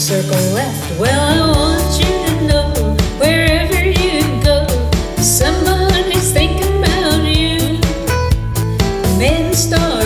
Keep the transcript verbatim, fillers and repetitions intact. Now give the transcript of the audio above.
circle left. Well, I want you to know, wherever you go, somebody's thinking about you. Men star